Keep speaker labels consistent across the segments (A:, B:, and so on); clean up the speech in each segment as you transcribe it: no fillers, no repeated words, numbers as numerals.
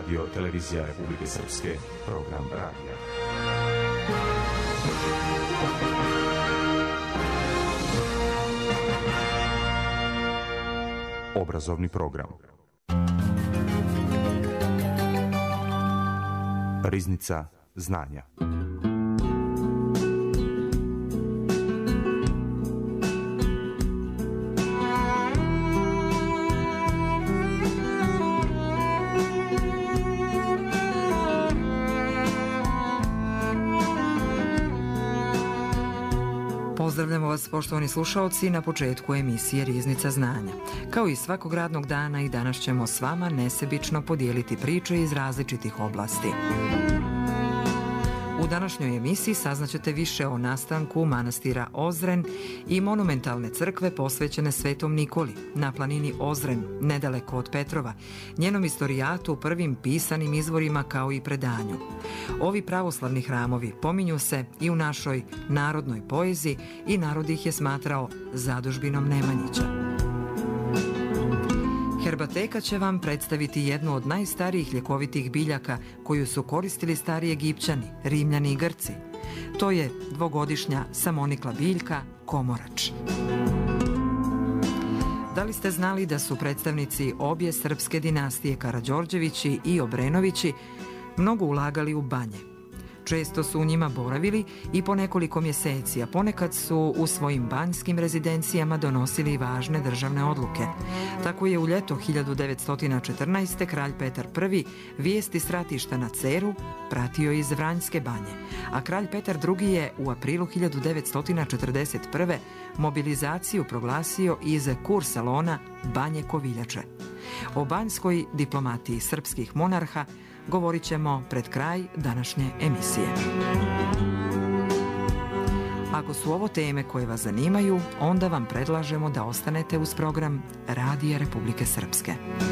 A: Radio Televizija Republike Srpske, program radija. Obrazovni program. Riznica znanja.
B: Pozdravljamo vas, poštovani slušaoci, na početku emisije Riznica znanja. Kao i svakog radnog dana, i danas ćemo s vama nesebično podijeliti priče iz različitih oblasti. U današnjoj emisiji saznaćete više o nastanku manastira Ozren i monumentalne crkve posvećene Svetom Nikoli na planini Ozren, nedaleko od Petrova, njenom istorijatu, prvim pisanim izvorima kao i predanju. Ovi pravoslavni hramovi pominju se i u našoj narodnoj poeziji i narod ih je smatrao zadužbinom Nemanjića. Herbateka će vam predstaviti jednu od najstarijih ljekovitih biljaka koju su koristili stari Egipćani, Rimljani i Grci. To je dvogodišnja samonikla biljka komorač. Da li ste znali da su predstavnici obje srpske dinastije Karađorđevići i Obrenovići mnogo ulagali u banje? Često su u njima boravili i po nekoliko mjeseci, a ponekad su u svojim banjskim rezidencijama donosili važne državne odluke. Tako je u ljeto 1914. kralj Petar I vijesti s ratišta na Ceru pratio iz Vranjske banje, a kralj Petar II je u aprilu 1941. mobilizaciju proglasio iz Kursalona Banje Koviljače. O banjskoj diplomatiji srpskih monarha govorit ćemo pred kraj današnje emisije. Ako su ovo teme koje vas zanimaju, onda vam predlažemo da ostanete uz program Radija Republike Srpske.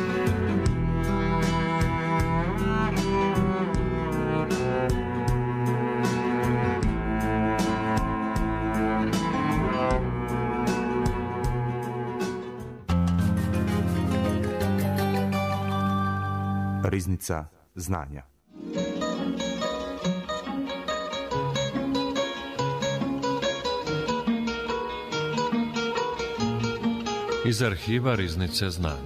A: Riznica znanja.
C: Iz arhiva Riznice znanja.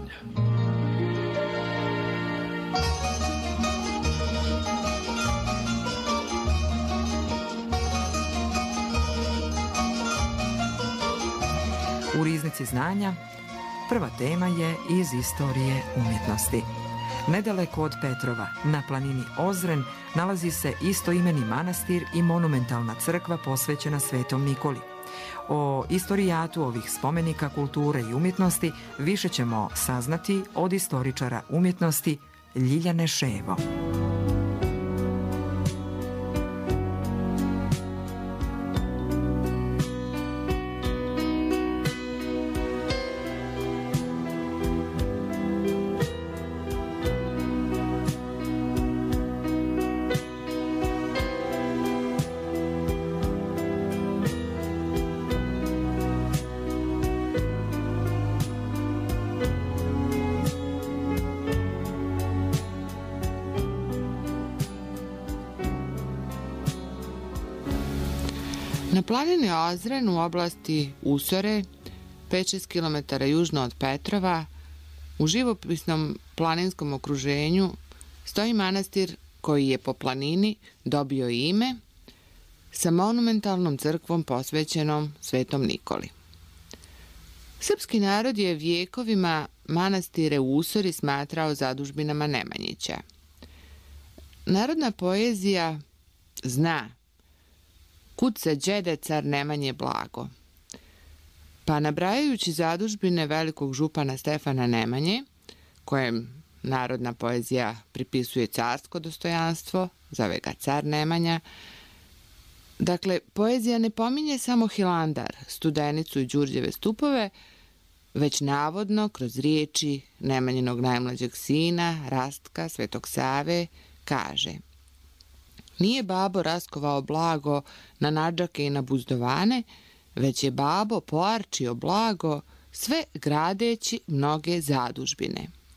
B: U Riznici znanja prva tema je iz istorije umjetnosti. Nedaleko od Petrova, na planini Ozren, nalazi se istoimeni manastir i monumentalna crkva posvećena Svetom Nikoli. O istorijatu ovih spomenika kulture i umjetnosti više ćemo saznati od istoričara umjetnosti Ljiljane Ševo.
D: Na planini Ozren u oblasti Usore, 5-6 km južno od Petrova, u živopisnom planinskom okruženju, stoji manastir koji je po planini dobio ime sa monumentalnom crkvom posvećenom Svetom Nikoli. Srpski narod je vijekovima manastire u Usori smatrao zadužbinama Nemanjića. Narodna poezija zna kud se đede car Nemanje blago. Pa nabrajajući zadužbine velikog župana Stefana Nemanje, kojem narodna poezija pripisuje carsko dostojanstvo, zove ga car Nemanja, dakle, poezija ne pominje samo Hilandar, Studenicu i Đurđeve stupove, već navodno kroz riječi Nemanjinog najmlađeg sina, Rastka, Svetog Save, kaže: nije babo raskovao blago na nadžake i na buzdovane, već je babo poarčio blago sve gradeći mnoge zadužbine.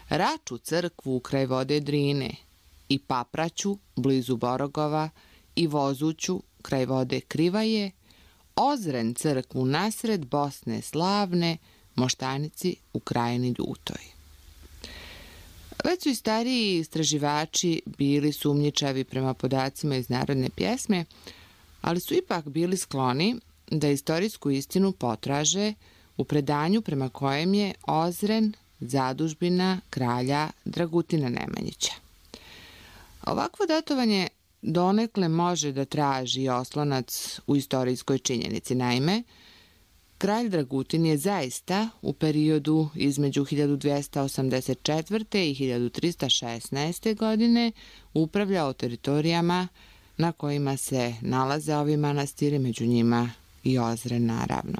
D: Raču crkvu kraj vode Drine i Papraću blizu Borogova i Vozuću kraj vode Krivaje, Ozren crkvu nasred Bosne slavne, Moštanici u krajini Ljutoj. Već su i stariji istraživači bili sumnjičavi prema podacima iz narodne pjesme, ali su ipak bili skloni da istorijsku istinu potraže u predanju prema kojem je Ozren zadužbina kralja Dragutina Nemanjića. Ovakvo datovanje donekle može da traži oslonac u istorijskoj činjenici. Naime, kralj Dragutin je zaista u periodu između 1284. i 1316. godine upravljao teritorijama na kojima se nalaze ovi manastiri, među njima i Ozren naravno.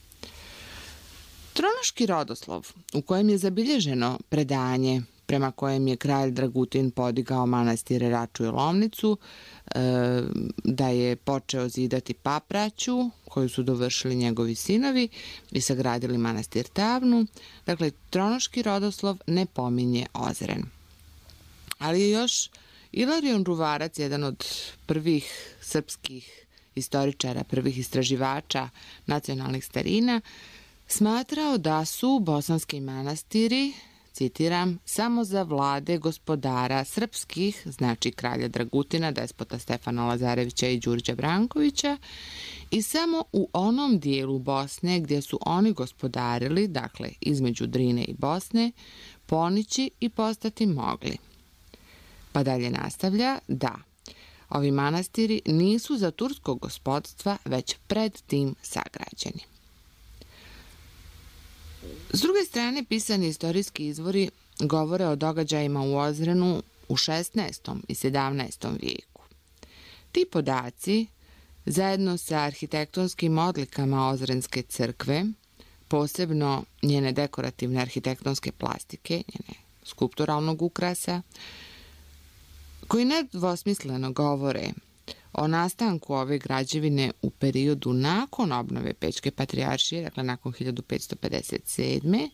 D: Tronoški rodoslov, u kojem je zabilježeno predanje prema kojem je kralj Dragutin podigao manastire Raču i Lomnicu, da je počeo zidati Papraću, koju su dovršili njegovi sinovi i sagradili manastir Tavnu. Dakle, tronoški rodoslov ne pominje Ozren. Ali je još Ilarion Ruvarac, jedan od prvih srpskih istoričara, prvih istraživača nacionalnih starina, smatrao da su bosanski manastiri, citiram, samo za vlade gospodara srpskih, znači kralja Dragutina, despota Stefana Lazarevića i Đurđa Brankovića, i samo u onom dijelu Bosne gdje su oni gospodarili, dakle između Drine i Bosne, ponići i postati mogli. Pa dalje nastavlja da ovi manastiri nisu za turskog gospodstva već pred tim sagrađeni. S druge strane, pisani istorijski izvori govore o događajima u Ozrenu u 16. i 17. vijeku. Ti podaci, zajedno sa arhitektonskim odlikama Ozrenske crkve, posebno njene dekorativne arhitektonske plastike, njene skulpturalnog ukrasa, koji nedvosmisleno govore o nastanku ove građevine u periodu nakon obnove Pećke patrijaršije, dakle nakon 1557.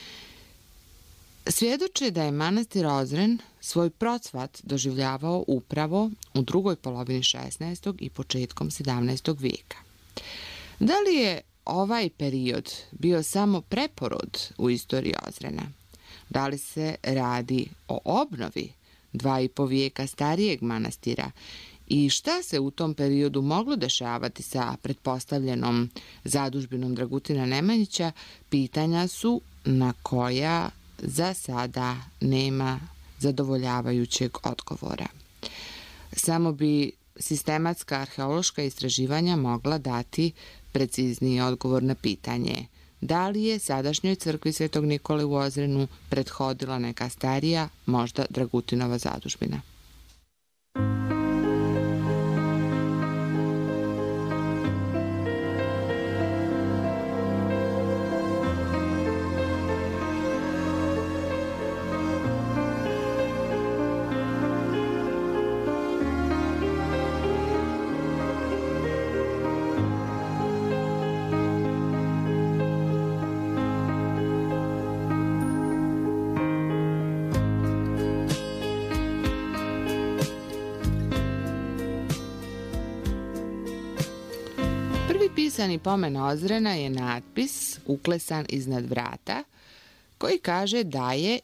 D: svjedoče da je manastir Ozren svoj procvat doživljavao upravo u drugoj polovini 16. i početkom 17. vijeka. Da li je ovaj period bio samo preporod u istoriji Ozrena? Da li se radi o obnovi 2,5 vijeka starijeg manastira i šta se u tom periodu moglo dešavati sa pretpostavljenom zadužbinom Dragutina Nemanjića, pitanja su na koja za sada nema zadovoljavajućeg odgovora. Samo bi sistematska arheološka istraživanja mogla dati precizniji odgovor na pitanje da li je sadašnjoj crkvi Svetog Nikole u Ozrenu prethodila neka starija, možda Dragutinova zadužbina. Pisani pomen Ozrena je natpis uklesan iznad vrata koji kaže da je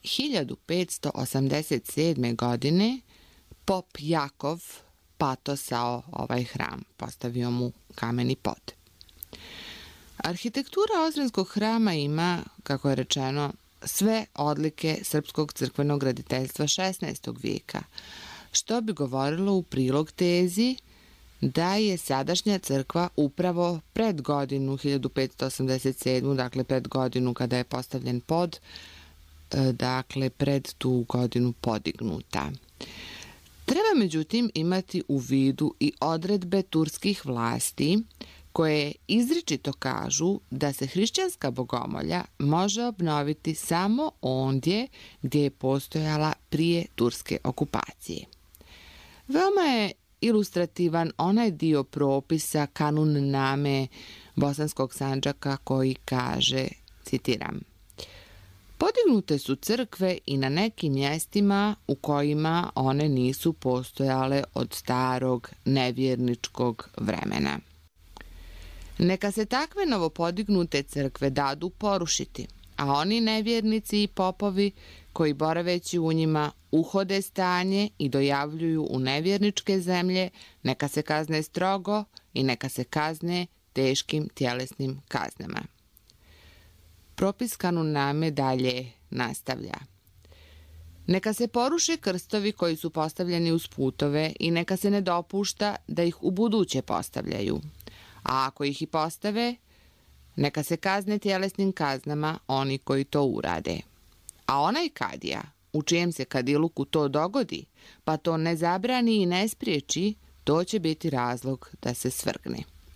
D: 1587. godine pop Jakov patosao ovaj hram, postavio mu kameni pod. Arhitektura Ozrenskog hrama ima, kako je rečeno, sve odlike srpskog crkvenog graditeljstva 16. vijeka, što bi govorilo u prilog tezi da je sadašnja crkva upravo pred godinu 1587, dakle pred godinu kada je postavljen pod, dakle pred tu godinu podignuta. Treba međutim imati u vidu i odredbe turskih vlasti koje izričito kažu da se hrišćanska bogomolja može obnoviti samo ondje gdje je postojala prije turske okupacije. Veoma je ilustrativan onaj dio propisa kanun name Bosanskog Sandžaka koji kaže, citiram, Podignute su crkve i na nekim mjestima u kojima one nisu postojale od starog nevjerničkog vremena. Neka se takve novopodignute crkve dadu porušiti, a oni nevjernici i popovi koji boraveći u njima uhode stanje i dojavljuju u nevjerničke zemlje, neka se kazne strogo i neka se kazne teškim tjelesnim kaznama. Propis Kanuname dalje nastavlja. Neka se poruše krstovi koji su postavljeni uz putove i neka se ne dopušta da ih ubuduće postavljaju. A ako ih i postave, neka se kazne tjelesnim kaznama oni koji to urade. A onaj kadija, u čijem se kadiluku to dogodi, pa to ne zabrani i ne spriječi, to će biti razlog da se svrgne.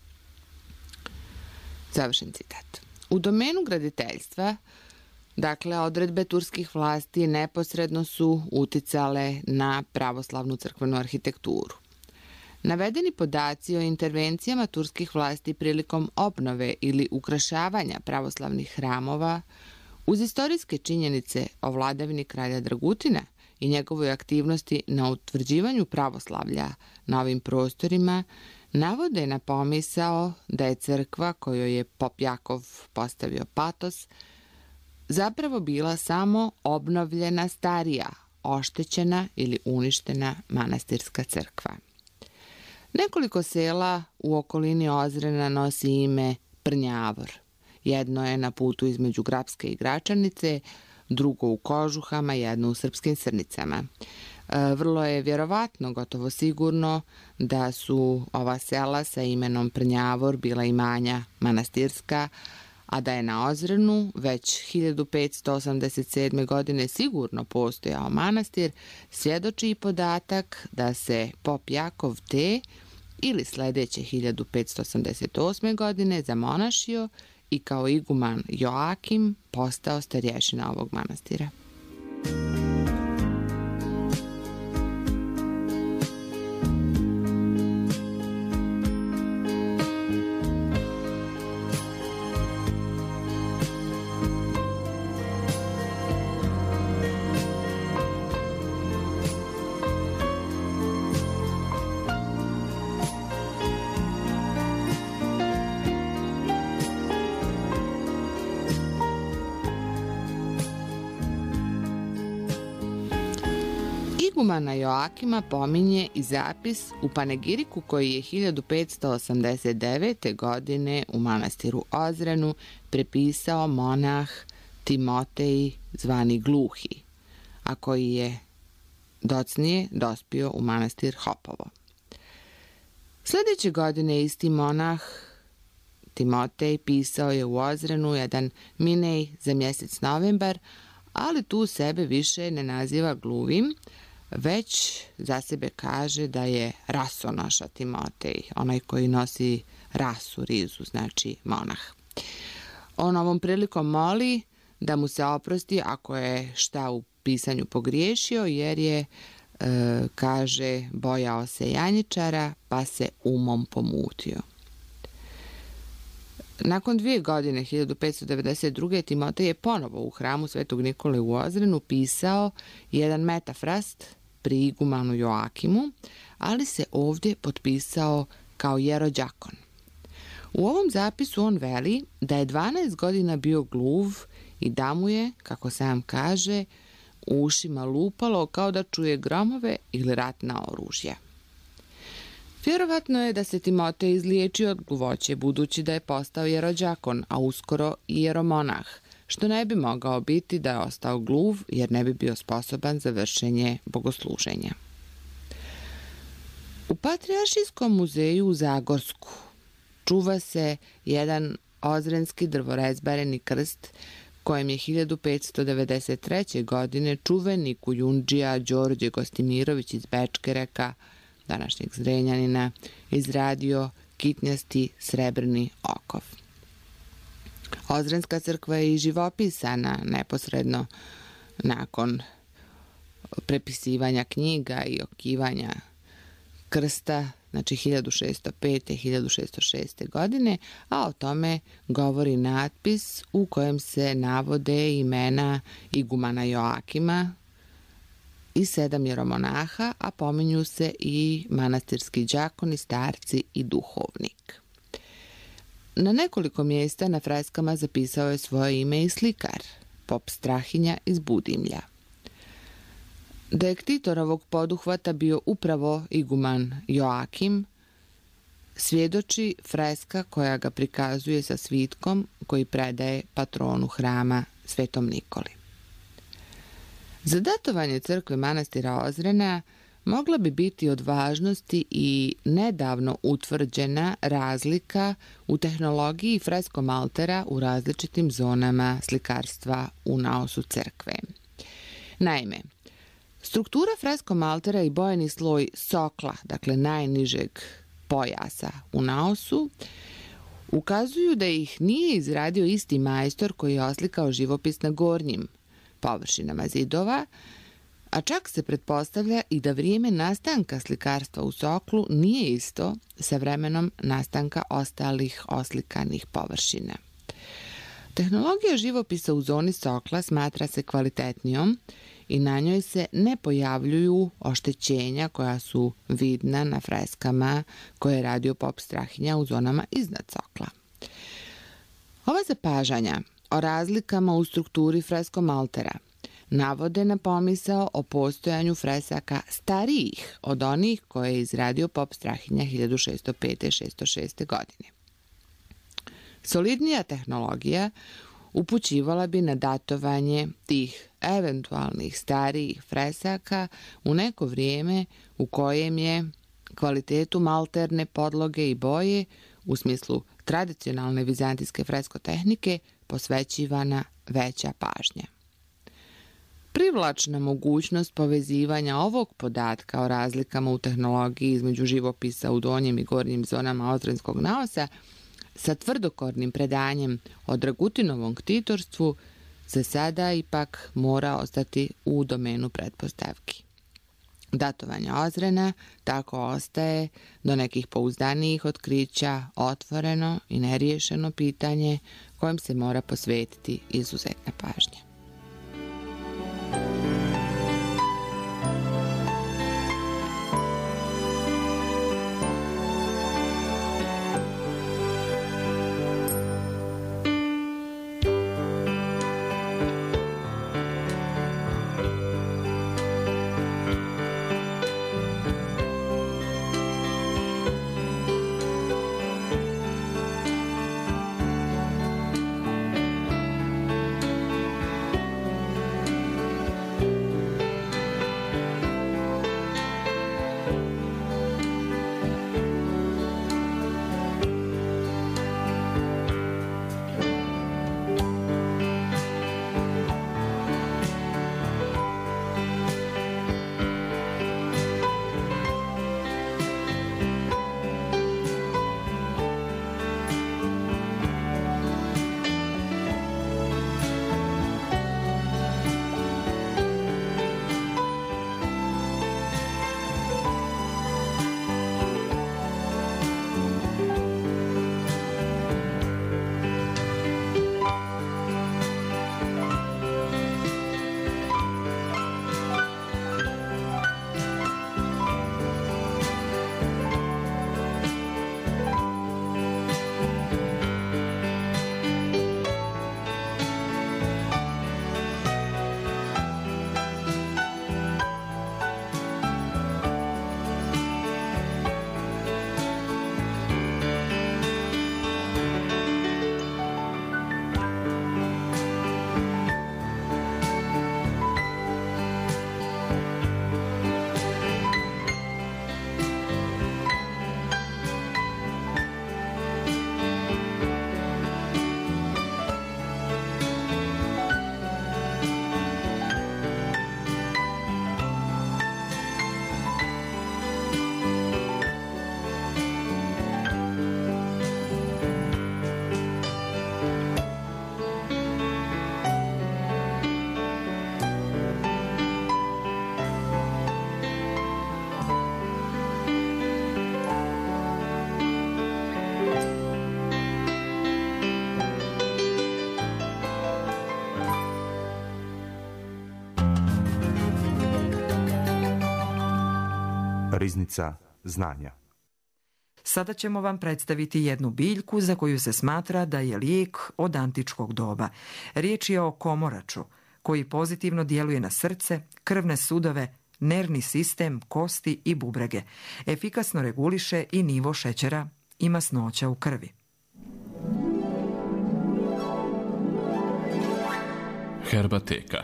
D: Završen citat. U domenu graditeljstva, dakle, odredbe turskih vlasti neposredno su uticale na pravoslavnu crkvenu arhitekturu. Navedeni podaci o intervencijama turskih vlasti prilikom obnove ili ukrašavanja pravoslavnih hramova, uz istorijske činjenice o vladavini kralja Dragutina i njegovoj aktivnosti na utvrđivanju pravoslavlja na ovim prostorima, navode na pomisao da je crkva kojoj je pop Jakov postavio patos zapravo bila samo obnovljena starija, oštećena ili uništena manastirska crkva. Nekoliko sela u okolini Ozrena nosi ime Prnjavor. Jedno je na putu između Grapske i Gračanice, drugo u Kožuhama, jedno u Srpskim Srnicama. Vrlo je vjerovatno, gotovo sigurno, da su ova sela sa imenom Prnjavor bila imanja manastirska, a da je na Ozrenu već 1587. godine sigurno postojao manastir, svjedoči i podatak da se pop Jakov te ili sljedeće 1588. godine zamonašio i kao iguman Joakim postao starješina ovog manastira. Igumana Joakima pominje i zapis u panegiriku koji je 1589. godine u manastiru Ozrenu prepisao monah Timotej zvani Gluhi, a koji je docnije dospio u manastir Hopovo. Sljedeće godine isti monah Timotej pisao je u Ozrenu jedan minej za mjesec novembar, ali tu sebe više ne naziva Gluvim, već za sebe kaže da je rasonoša Timotej, onaj koji nosi rasu, rizu, znači monah. On ovom prilikom moli da mu se oprosti ako je šta u pisanju pogriješio, jer je, kaže, bojao se janjičara pa se umom pomutio. Nakon 2 godine, 1592. Timotej je ponovo u hramu Svetog Nikole u Ozrenu pisao jedan metafrast pri igumanu Joakimu, ali se ovdje potpisao kao jerođakon. U ovom zapisu on veli da je 12 godina bio gluv i da mu je, kako sam kaže, u ušima lupalo kao da čuje gromove ili ratna oružja. Vjerovatno je da se Timotej izliječio od gluvoće, budući da je postao jerođakon, a uskoro i jeromonah, što ne bi mogao biti da je ostao gluv, jer ne bi bio sposoban za vršenje bogosluženja. U Patrijaršijskom muzeju u Zagorsku čuva se jedan ozrenski drvorezbareni krst, kojem je 1593. godine čuveni kujundžija Đorđe Gostimirović iz Bečkereka, današnjeg Zrenjanina, izradio kitnjasti srebrni okov. Ozrenska crkva je i živopisana neposredno nakon prepisivanja knjiga i okivanja krsta, znači 1605. 1606. godine, a o tome govori natpis u kojem se navode imena igumana Joakima i 7 jeromonaha, a pominju se i manastirski đakoni, starci i duhovnik. Na nekoliko mjesta na freskama zapisao je svoje ime i slikar, pop Strahinja iz Budimlja. Da je ktitor ovog poduhvata bio upravo iguman Joakim, svjedoči freska koja ga prikazuje sa svitkom koji predaje patronu hrama Svetom Nikoli. Za datovanje crkve manastira Ozrena mogla bi biti od važnosti i nedavno utvrđena razlika u tehnologiji freskomaltera u različitim zonama slikarstva u naosu crkve. Naime, struktura freskomaltera i bojeni sloj sokla, dakle najnižeg pojasa u naosu, ukazuju da ih nije izradio isti majstor koji je oslikao živopis na gornjim površinama zidova, a čak se pretpostavlja i da vrijeme nastanka slikarstva u soklu nije isto sa vremenom nastanka ostalih oslikanih površina. Tehnologija živopisa u zoni sokla smatra se kvalitetnijom i na njoj se ne pojavljuju oštećenja koja su vidna na freskama koje je radio pop Strahinja u zonama iznad sokla. Ova zapažanja o razlikama u strukturi freskomaltera navode na pomisao o postojanju fresaka starijih od onih koje je izradio pop Strahinja 1605-1606. godine. Solidnija tehnologija upućivala bi na datovanje tih eventualnih starijih fresaka u neko vrijeme u kojem je kvalitetu malterne podloge i boje u smislu tradicionalne vizantijske freskotehnike posvećivana veća pažnja. Privlačna mogućnost povezivanja ovog podatka o razlikama u tehnologiji između živopisa u donjim i gornjim zonama ozrenskog naosa sa tvrdokornim predanjem o Dragutinovom ktitorstvu se sada ipak mora ostati u domenu pretpostavki. Datovanje Ozrena tako ostaje do nekih pouzdanijih otkrića otvoreno i neriješeno pitanje kojem se mora posvetiti izuzetna pažnja.
A: Riznica znanja.
B: Sada ćemo vam predstaviti jednu biljku za koju se smatra da je lijek od antičkog doba. Riječ je o komoraču, koji pozitivno djeluje na srce, krvne sudove, nervni sistem, kosti i bubrege. Efikasno reguliše i nivo šećera i masnoća u krvi.
E: Herbateka.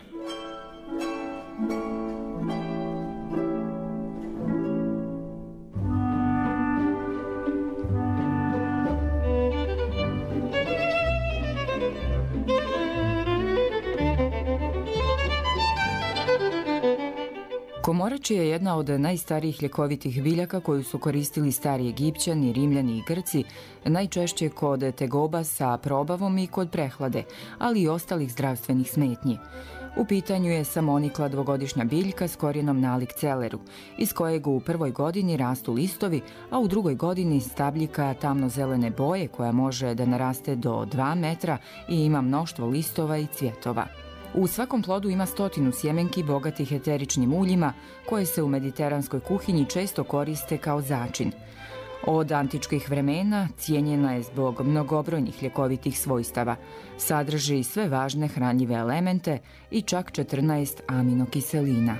F: Komorač je jedna od najstarijih ljekovitih biljaka koju su koristili stari Egipćani, Rimljani i Grci, najčešće kod tegoba sa probavom i kod prehlade, ali i ostalih zdravstvenih smetnji. U pitanju je samonikla dvogodišnja biljka s korijenom nalik celeru, iz kojeg u prvoj godini rastu listovi, a u drugoj godini stabljika tamnozelene boje koja može da naraste do 2 metra i ima mnoštvo listova i cvjetova. U svakom plodu ima 100 sjemenki bogatih eteričnim uljima koje se u mediteranskoj kuhinji često koriste kao začin. Od antičkih vremena cijenjena je zbog mnogobrojnih ljekovitih svojstava. Sadrži sve važne hranjive elemente i čak 14 aminokiselina.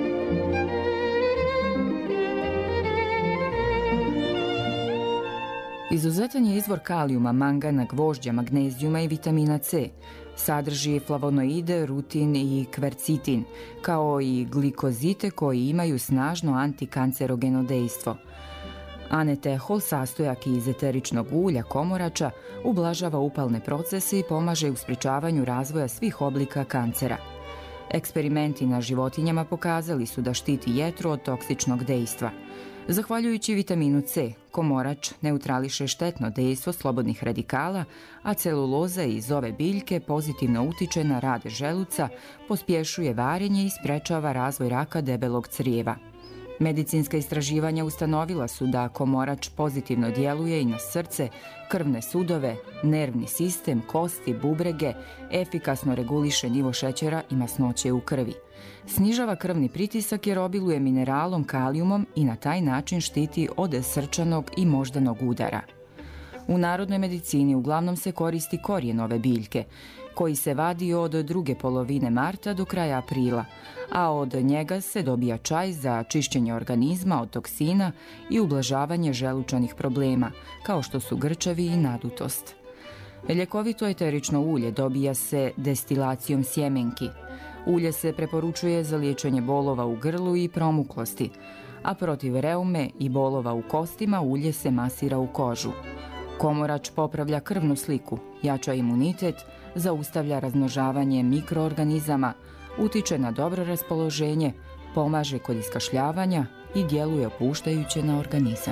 F: Izuzetan je izvor kalijuma, mangana, gvožđa, magnezijuma i vitamina C. Sadrži flavonoide, rutin i kvercitin, kao i glikozite koji imaju snažno antikancerogeno dejstvo. Anetehol, sastojak iz eteričnog ulja komorača, ublažava upalne procese i pomaže u sprječavanju razvoja svih oblika kancera. Eksperimenti na životinjama pokazali su da štiti jetru od toksičnog dejstva. Zahvaljujući vitaminu C, komorač neutrališe štetno dejstvo slobodnih radikala, a celuloza iz ove biljke pozitivno utiče na rad želuca, pospješuje varenje i sprečava razvoj raka debelog crijeva. Medicinska istraživanja ustanovila su da komorač pozitivno djeluje i na srce, krvne sudove, nervni sistem, kosti, bubrege, efikasno reguliše nivo šećera i masnoće u krvi. Snižava krvni pritisak jer obiluje mineralom kalijumom i na taj način štiti od srčanog i moždanog udara. U narodnoj medicini uglavnom se koristi korijen ove biljke, koji se vadi od druge polovine marta do kraja aprila, a od njega se dobija čaj za čišćenje organizma od toksina i ublažavanje želučanih problema, kao što su grčevi i nadutost. Ljekovito eterično ulje dobija se destilacijom sjemenki. Ulje se preporučuje za liječenje bolova u grlu i promuklosti, a protiv reume i bolova u kostima ulje se masira u kožu. Komorač popravlja krvnu sliku, jača imunitet, zaustavlja razmnožavanje mikroorganizama, utiče na dobro raspoloženje, pomaže kod iskašljavanja i djeluje opuštajuće na organizam.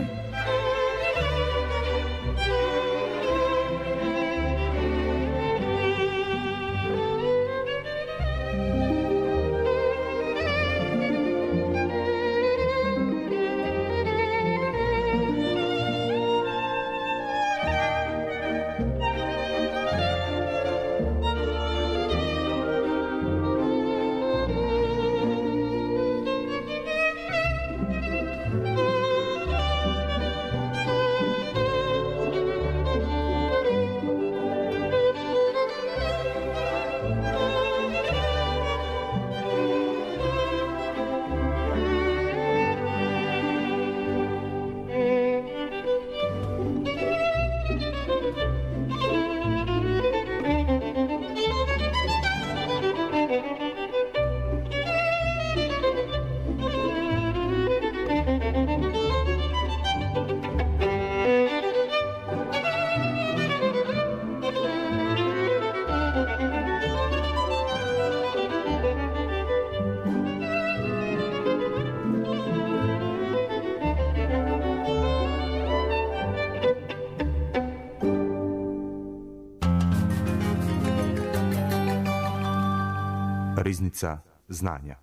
A: Riznica znanja.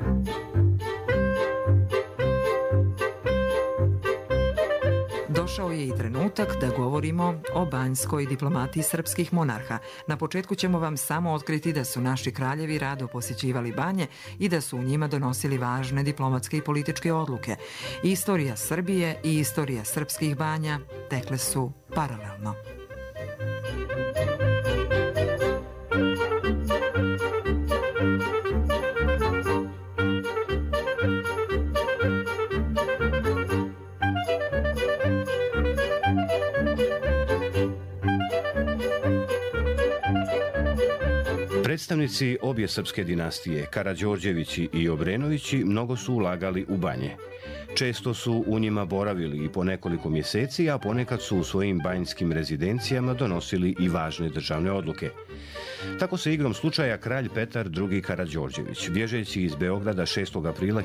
B: Došao je i trenutak da govorimo o banjskoj diplomatiji srpskih monarha. Na početku ćemo vam samo otkriti da su naši kraljevi rado posjećivali banje i da su u njima donosili važne diplomatske i političke odluke. Istorija Srbije i istorija srpskih banja tekle su paralelno.
G: Predstavnici obje srpske dinastije, Karađorđevići i Obrenovići, mnogo su ulagali u banje. Često su u njima boravili i po nekoliko mjeseci, a ponekad su u svojim banjskim rezidencijama donosili i važne državne odluke. Tako se igrom slučaja kralj Petar II. Karađorđević, bježeći iz Beograda 6. aprila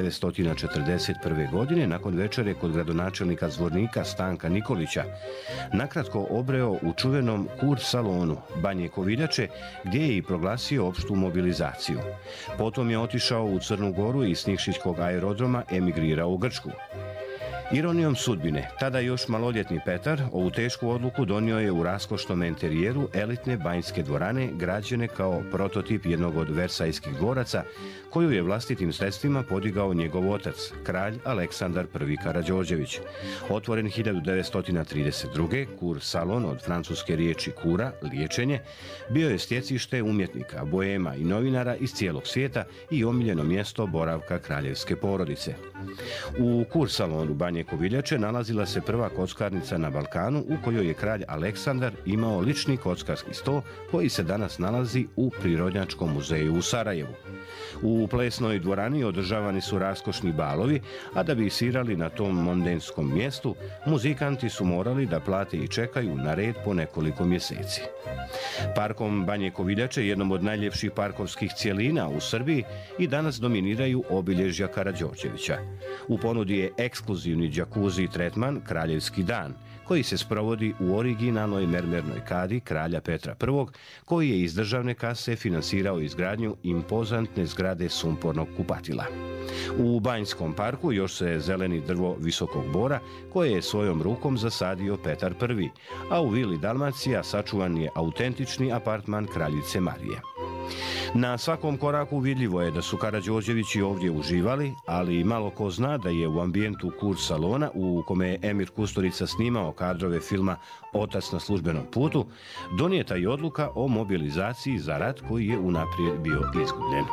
G: 1941. godine, nakon večere kod gradonačelnika Zvornika Stanka Nikolića, nakratko obreo u čuvenom kur salonu Banje Koviljače, gdje je i proglasio opštu mobilizaciju. Potom je otišao u Crnu Goru i s Nikšićkog aerodroma emigrirao u Grčku. Ironijom sudbine, tada još maloljetni Petar ovu tešku odluku donio je u raskošnom enterijeru elitne banjske dvorane, građene kao prototip jednog od versajskih dvoraca, koju je vlastitim sredstvima podigao njegov otac, kralj Aleksandar I. Karađorđević. Otvoren 1932. kur salon, od francuske riječi kura, liječenje, bio je stjecište umjetnika, boema i novinara iz cijelog svijeta i omiljeno mjesto boravka kraljevske porodice. U kur salonu Banje Koviljače nalazila se prva kockarnica na Balkanu, u kojoj je kralj Aleksandar imao lični kockarski sto koji se danas nalazi u Prirodnjačkom muzeju u Sarajevu. U plesnoj dvorani održavani su raskošni balovi, a da bi svirali na tom mondenskom mjestu, muzikanti su morali da plate i čekaju na red po nekoliko mjeseci. Parkom Banje Koviljače, jednom od najljepših parkovskih cjelina u Srbiji, i danas dominiraju obilježja Karađorđevića. U ponudi je ekskluzivni džakuzi tretman Kraljevski dan, koji se sprovodi u originalnoj mermernoj kadi kralja Petra I, koji je iz državne kase finansirao izgradnju impozantne zgrade sumpornog kupatila. U Banjskom parku još se zeleni drvo visokog bora, koje je svojom rukom zasadio Petar I, a u vili Dalmacija sačuvan je autentični apartman kraljice Marije. Na svakom koraku vidljivo je da su Karađorđevići ovdje uživali, ali malo ko zna da je u ambijentu kur salona, u kome je Emir Kusturica snimao kadrove filma Otac na službenom putu, donijeta i odluka o mobilizaciji za rat koji je unaprijed bio izgubljen.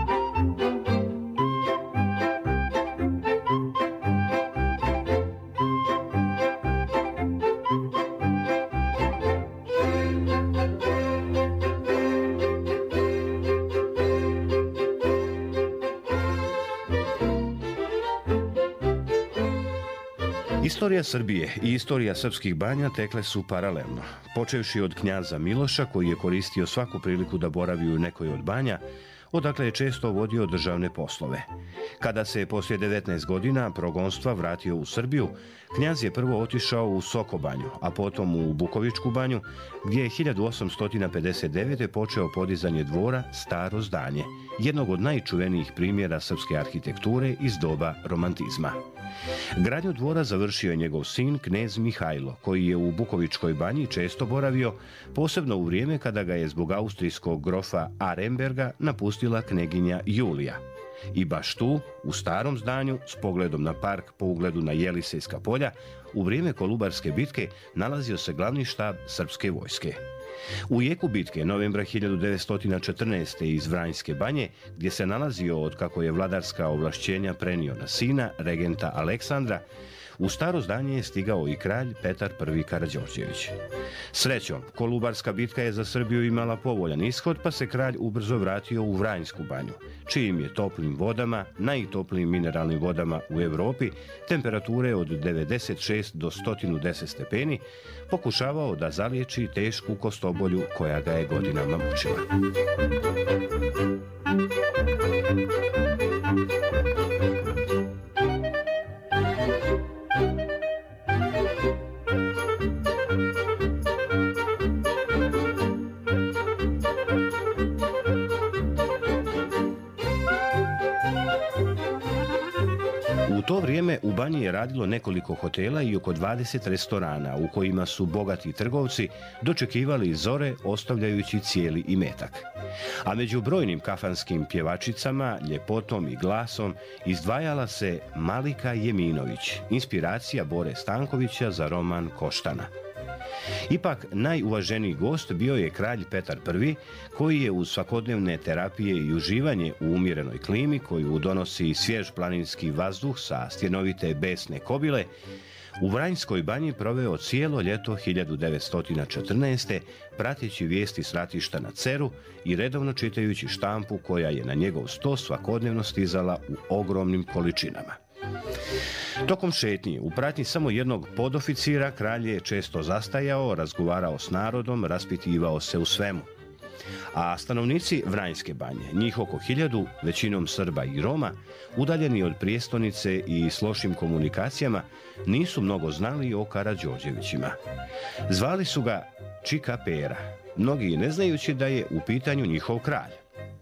G: Istorija Srbije i istorija srpskih banja tekle su paralelno. Počevši od knjaza Miloša, koji je koristio svaku priliku da boravi u nekoj od banja, odakle je često vodio državne poslove. Kada se poslije 19 godina progonstva vratio u Srbiju, knjaz je prvo otišao u Sokobanju, a potom u Bukovičku banju, gdje je 1859. počeo podizanje dvora Staro zdanje, jednog od najčuvenijih primjera srpske arhitekture iz doba romantizma. Gradnju dvora završio je njegov sin, knez Mihajlo, koji je u Bukovičkoj banji često boravio, posebno u vrijeme kada ga je zbog austrijskog grofa Aremberga napustila kneginja Julija. I baš tu, u starom zdanju, s pogledom na park po ugledu na Jelisejska polja, u vrijeme Kolubarske bitke nalazio se glavni štab srpske vojske. U jeku bitke novembra 1914. iz Vranjske banje, gdje se nalazio od kako je vladarska ovlašćenja prenio na sina, regenta Aleksandra, u staro zdanje je stigao i kralj Petar I. Karađorđević. Srećom, Kolubarska bitka je za Srbiju imala povoljan ishod, pa se kralj ubrzo vratio u Vranjsku banju, čijim je toplim vodama, najtoplijim mineralnim vodama u Europi, temperature od 96 do 110 stepeni, pokušavao da zaliječi tešku kostobolju koja ga je godinama mučila. U to vrijeme vrijeme u Banji je radilo nekoliko hotela i oko 20 restorana u kojima su bogati trgovci dočekivali zore ostavljajući cijeli imetak. A među brojnim kafanskim pjevačicama, ljepotom i glasom izdvajala se Malika Jeminović, inspiracija Bore Stankovića za roman Koštana. Ipak najuvaženiji gost bio je kralj Petar I, koji je uz svakodnevne terapije i uživanje u umjerenoj klimi koju donosi svjež planinski vazduh sa stjenovite besne kobile, u Vranjskoj Banji proveo cijelo ljeto 1914. prateći vijesti s ratišta na Ceru i redovno čitajući štampu koja je na njegov sto svakodnevno stizala u ogromnim količinama. Tokom šetnje, u pratnji samo jednog podoficira, kralj je često zastajao, razgovarao s narodom, raspitivao se u svemu. A stanovnici Vranjske Banje, njih oko 1000, većinom Srba i Roma, udaljeni od prijestolnice i s lošim komunikacijama, nisu mnogo znali o Karađorđevićima. Zvali su ga Čika Pera, mnogi ne znajući da je u pitanju njihov kralj.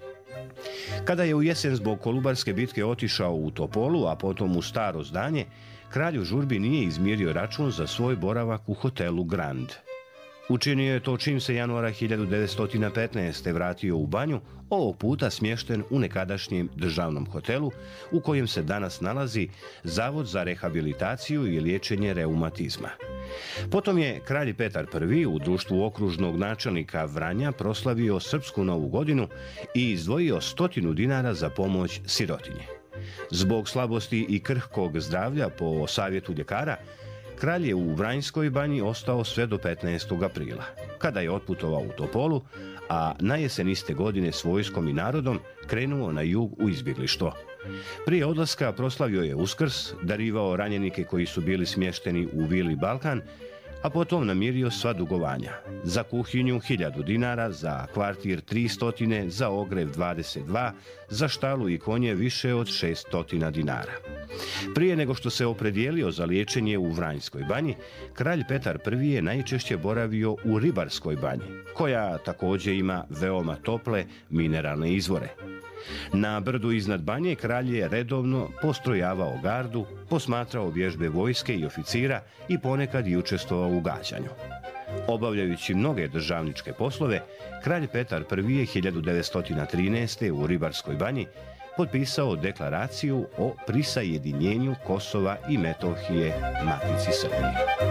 G: Kada je u jesen zbog Kolubarske bitke otišao u Topolu, a potom u staro zdanje, kralj u žurbi nije izmirio račun za svoj boravak u hotelu Grand. Učinio je to čim se januara 1915. vratio u Banju, ovog puta smješten u nekadašnjem državnom hotelu u kojem se danas nalazi Zavod za rehabilitaciju i liječenje reumatizma. Potom je kralj Petar I u društvu okružnog načelnika Vranja proslavio srpsku novu godinu i izdvojio 100 dinara za pomoć sirotinje. Zbog slabosti i krhkog zdravlja po savjetu ljekara, kralj je u Vranjskoj Banji ostao sve do 15. aprila, kada je otputovao u Topolu, a na jesen iste godine s vojskom i narodom krenuo na jug u izbjeglištvo. Prije odlaska proslavio je Uskrs, darivao ranjenike koji su bili smješteni u Vili Balkan, a potom namirio sva dugovanja. Za kuhinju 1000 dinara, za kvartir 300, za ogrev 22, za štalu i konje više od 600 dinara. Prije nego što se opredijelio za liječenje u Vranjskoj Banji, kralj Petar I je najčešće boravio u Ribarskoj Banji, koja također ima veoma tople mineralne izvore. Na brdu iznad Banje kralj je redovno postrojavao gardu, posmatrao vježbe vojske i oficira i ponekad i učestvovao u gađanju. Obavljajući mnoge državničke poslove, kralj Petar I je 1913. u Ribarskoj Banji potpisao deklaraciju o prisajedinjenju Kosova i Metohije Matici Srbiji.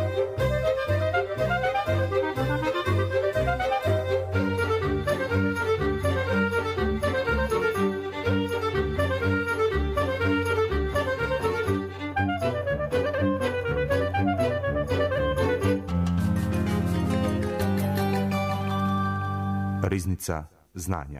A: Riznica znanja.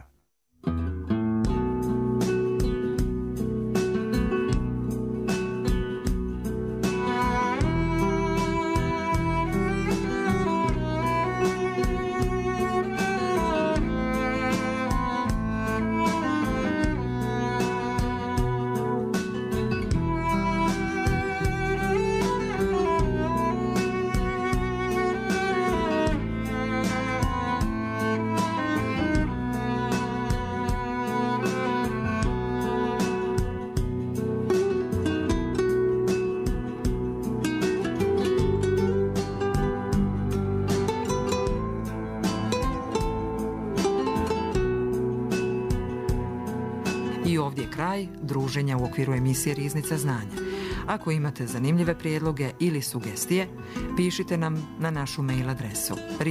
B: I ovdje je kraj druženja u okviru emisije Riznica znanja. Ako imate zanimljive prijedloge ili sugestije, pišite nam na našu mail adresu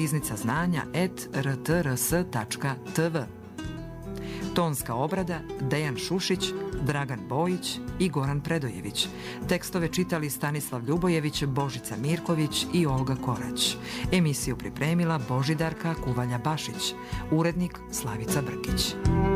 B: riznicaznanja@rtrs.tv. Tonska obrada Dejan Šušić, Dragan Bojić i Goran Predojević. Tekstove čitali Stanislav Ljubojević, Božica Mirković i Olga Korać. Emisiju pripremila Božidarka Kuvalja Bašić. Urednik Slavica Brkić.